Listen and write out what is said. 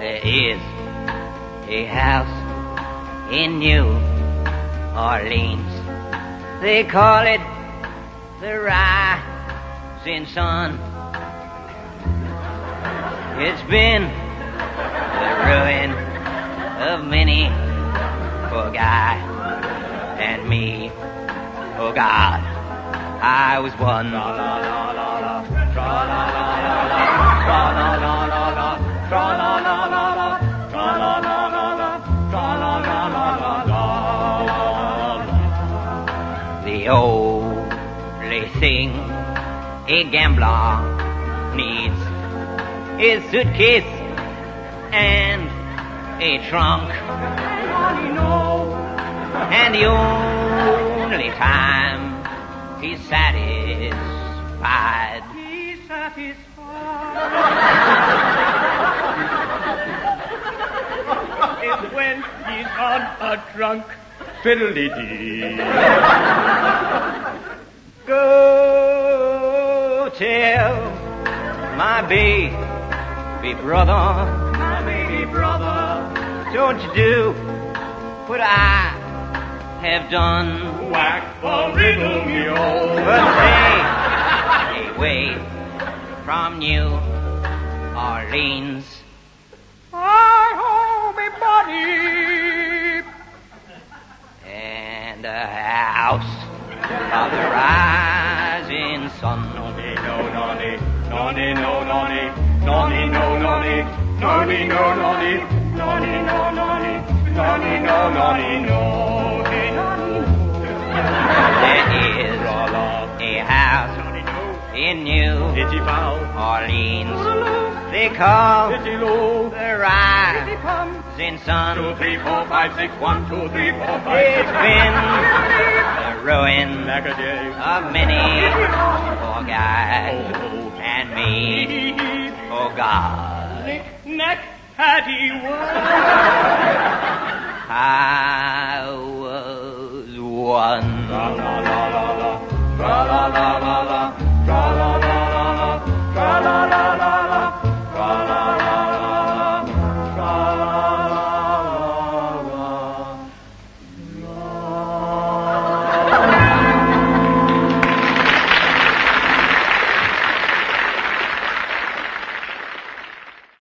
There is a house in New Orleans. They call it the Rising Sun. It's been the ruin of many for Guy and me. Oh God, I was one. La la la la la, tra la la la la, tra la la la la, tra la la la la, tra la la la la, tra la la la la la. The only thing a gambler needs is suitcase and a trunk. And the only time he's satisfied. He's satisfied. Is when he's on a drunk fiddly-dee. Go tell my baby brother, don't you do what I have done. Whack the riddle me all. But stay away from New Orleans. I hold me body. And a house of the rising sun. Nonny, no, nonny, nonny, no, nonny, nonny, no, nonny, nonny, no, nonny, nonny, no, nonny, nonny, no, nonny, no. There is a house in New Orleans. They call the Rising Sun. 2, 3, 4, 5, 6, 1, 2, 3, 4, 5, 6. It's been the ruin of many poor guys and me. Oh God, Neck Hattie I was one. La la la la la, la la la la.